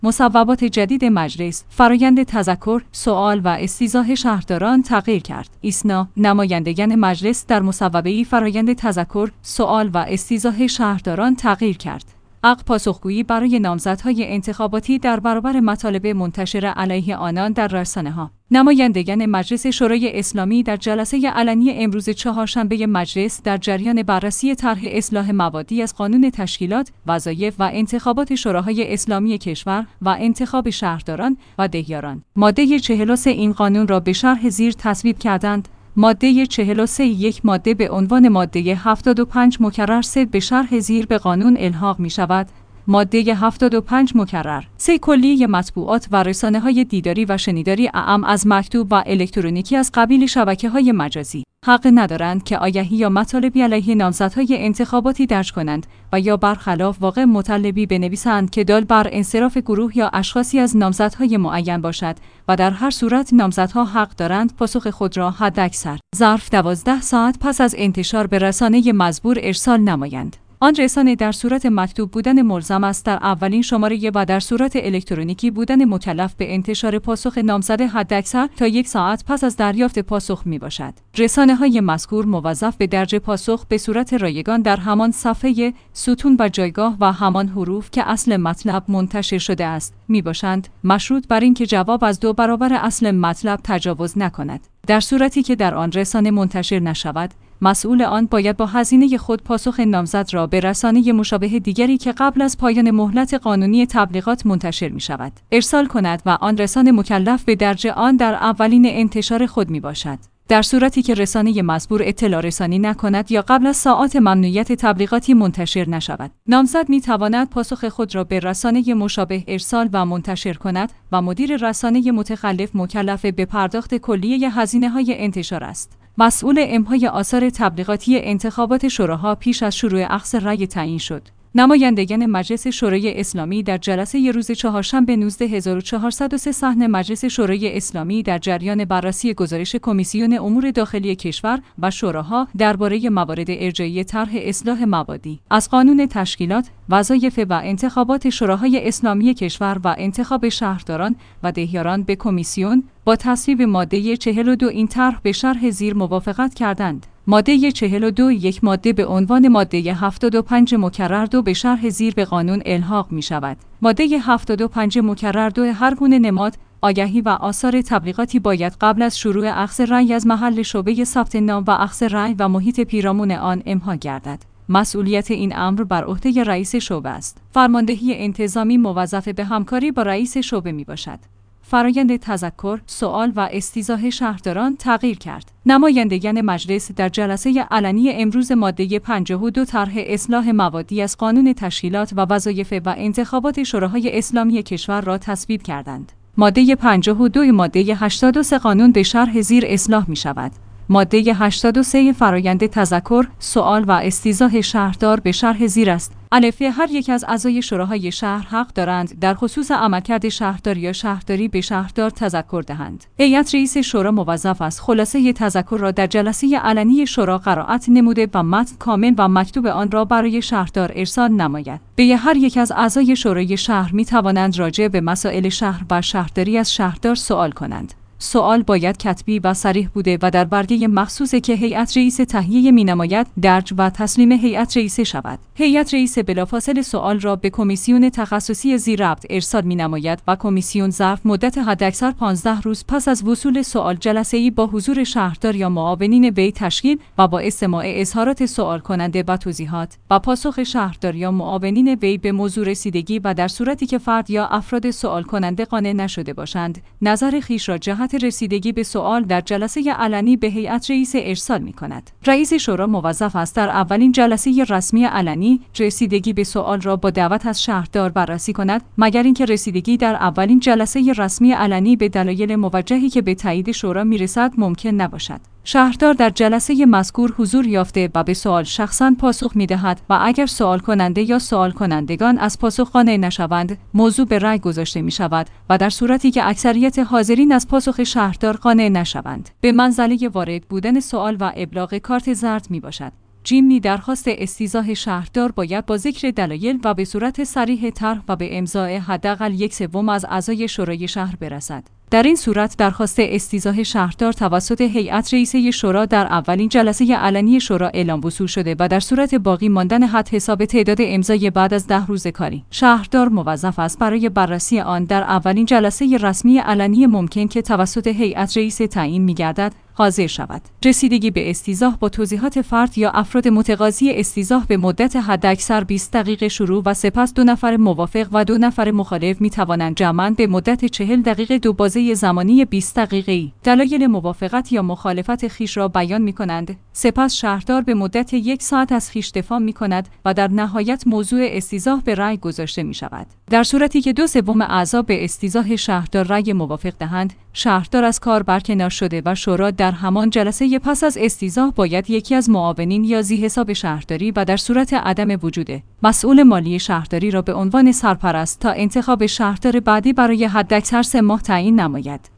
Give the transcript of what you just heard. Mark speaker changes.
Speaker 1: مصوبات جدید مجلس، فرایند تذکر، سؤال و استیضاح شهرداران تغییر کرد. ایسنا، نمایندگان مجلس در مصوبه‌ای فرایند تذکر، سؤال و استیضاح شهرداران تغییر کرد. عقب پاسخگویی برای نامزدهای انتخاباتی در برابر مطالب منتشر علیه آنان در رسانه‌ها. نمایندگان مجلس شورای اسلامی در جلسه علنی امروز چهارشنبه مجلس در جریان بررسی طرح اصلاح مبادی از قانون تشکیلات، وظایف و انتخابات شوراهای اسلامی کشور و انتخاب شهرداران و دهیاران ماده 43 این قانون را به شرح زیر تصویب کردند. ماده 43 یک ماده به عنوان ماده 75 مکرر 3 به شرح زیر به قانون الحاق می شود. ماده 75 مکرر 3 کلیه مطبوعات و رسانه‌های دیداری و شنیداری اعم از مکتوب و الکترونیکی از قبیل شبکه‌های مجازی حق ندارند که آگهی یا مطالبی علیه نامزدهای انتخاباتی درج کنند و یا برخلاف واقع مطلبی بنویسند که دال بر انصراف گروه یا اشخاصی از نامزدهای معین باشد و در هر صورت نامزدها حق دارند پاسخ خود را حداکثر ظرف 12 ساعت پس از انتشار به رسانه مزبور ارسال نمایند. آن رسانه در صورت مکتوب بودن ملزم است در اولین شماره و در صورت الکترونیکی بودن مکلف به انتشار پاسخ نامزد حداکثر تا 1 ساعت پس از دریافت پاسخ می باشد. رسانه‌های مذکور موظف به درج پاسخ به صورت رایگان در همان صفحه، ستون و جایگاه و همان حروف که اصل مطلب منتشر شده است می باشند، مشروط بر اینکه جواب از 2 برابر اصل مطلب تجاوز نکند. در صورتی که در آن رسانه منتشر نشود، مسئول آن باید با هزینه خود پاسخ نامزد را به رسانه مشابه دیگری که قبل از پایان مهلت قانونی تبلیغات منتشر می شود ارسال کند و آن رسانه مکلف به درج آن در اولین انتشار خود می باشد. در صورتی که رسانه مزبور اطلاع رسانی نکند یا قبل از ساعات ممنوعیت تبلیغاتی منتشر نشود، نامزد می تواند پاسخ خود را به رسانه مشابه ارسال و منتشر کند و مدیر رسانه متخلف مکلف به پرداخت کلیه هزینه‌های انتشار است. مسئول امضای آثار تبلیغاتی انتخابات شوراها پیش از شروع اخذ رأی تعیین شد. نمایندگان مجلس شورای اسلامی در جلسه روز چهارشنبه 19403 صحن مجلس شورای اسلامی در جریان بررسی گزارش کمیسیون امور داخلی کشور و شوراها درباره موارد ارجاعی طرح اصلاح مبادی از قانون تشکیلات، وظایف و انتخابات شوراهای اسلامی کشور و انتخاب شهرداران و دهیاران به کمیسیون با تصویب ماده 42 این طرح به شرح زیر موافقت کردند. ماده 42 یک ماده به عنوان ماده 75 مکرر 2 به شرح زیر به قانون الحاق می شود. ماده 75 مکرر 2 هر گونه نماد، آگهی و آثار تبلیغاتی باید قبل از شروع اخذ رأی از محل شعبه ثبت نام و اخذ رأی و محیط پیرامون آن امضا گردد. مسئولیت این امر بر عهده رئیس شعبه است. فرماندهی انتظامی موظف به همکاری با رئیس شعبه می باشد. فرایند تذکر، سؤال و استیضاح شهرداران تغییر کرد. نمایندگان مجلس در جلسه علنی امروز ماده 52 طرح اصلاح مبادی از قانون تشکیلات و وظایف و انتخابات شوراهای اسلامی کشور را تصویب کردند. ماده 52 ماده 83 قانون به شرح زیر اصلاح می شود. ماده 83 فرایند تذکر، سؤال و استیضاح شهردار به شرح زیر است. الف هر یک از اعضای شوراهای شهر حق دارند در خصوص عملکرد شهردار یا شهرداری به شهردار تذکر دهند. هیئت رئیس شورا موظف است خلاصه تذکر را در جلسه علنی شورا قرائت نموده و متن کامل و مکتوب آن را برای شهردار ارسال نماید. به هر یک از اعضای شورای شهر می توانند راجع به مسائل شهر و شهرداری از شهردار سوال کنند. سوال باید کتبی و صریح بوده و در برگه مخصوصی که هیئت رئیس تهیه می‌نماید درج و تسلیم هیئت رئیس شود. هیئت رئیس بلافاصله سوال را به کمیسیون تخصصی زیرربط ارسال می‌نماید و کمیسیون ظرف مدت حداکثر 15 روز پس از وصول سوال جلسه‌ای با حضور شهردار یا معاونین وی تشکیل و با استماع اظهارات سوال کننده و توضیحات و پاسخ شهردار یا معاونین وی به موضوع رسیدگی و در صورتی که فرد یا افراد سوال کننده قانع نشده باشند نظر خویش را جهت رسیدگی به سوال در جلسه علنی به هیئت رئیس ارسال می‌کند. رئیس شورا موظف است در اولین جلسه رسمی علنی رسیدگی به سوال را با دعوت از شهردار بررسی کند، مگر اینکه رسیدگی در اولین جلسه رسمی علنی به دلایل موجهی که به تایید شورا میرسد ممکن نباشد. شهردار در جلسه مذکور حضور یافته و به سوال شخصاً پاسخ می‌دهد و اگر سوال کننده یا سوال کنندگان از پاسخ قانع نشوند، موضوع به رأی گذاشته می‌شود و در صورتی که اکثریت حاضرین از پاسخ شهردار قانع نشوند، به منزله وارد بودن سوال و ابلاغ کارت زرد میباشد. جیمنی درخواست استیضاح شهردار باید با ذکر دلایل و به صورت صریح طرح و به امضای حداقل 1/3 از اعضای شورای شهر برسد. در این صورت درخواست استیضاح شهردار توسط هیئت رئیسه شورا در اولین جلسه علنی شورا اعلام وصول شده و در صورت باقی ماندن حد حساب تعداد امضای بعد از 10 روز کاری، شهردار موظف است برای بررسی آن در اولین جلسه رسمی علنی ممکن که توسط هیئت رئیسه تعیین می‌گردد حاضر شود. رسیدگی به استیضاح با توضیحات فرد یا افراد متقاضی استیضاح به مدت حداکثر 20 دقیقه شروع و سپس 2 نفر موافق و 2 نفر مخالف می‌توانند جمعاً به مدت 40 دقیقه دو بازه زمانی 20 دقیقه‌ای دلایل موافقت یا مخالفت خویش را بیان می‌کنند. سپس شهردار به مدت 1 ساعت از خویش دفاع می‌کند و در نهایت موضوع استیضاح به رأی گذاشته می‌شود. در صورتی که 2/3 اعضا به استیضاح شهردار رأی موافق دهند، شهردار از کار برکنار شده و شورا در همان جلسه پس از استیضاح باید یکی از معاونین یا ذی‌حساب شهرداری و در صورت عدم وجود مسئول مالی شهرداری را به عنوان سرپرست تا انتخاب شهردار بعدی برای حداکثر 3 ماه تعیین نماید.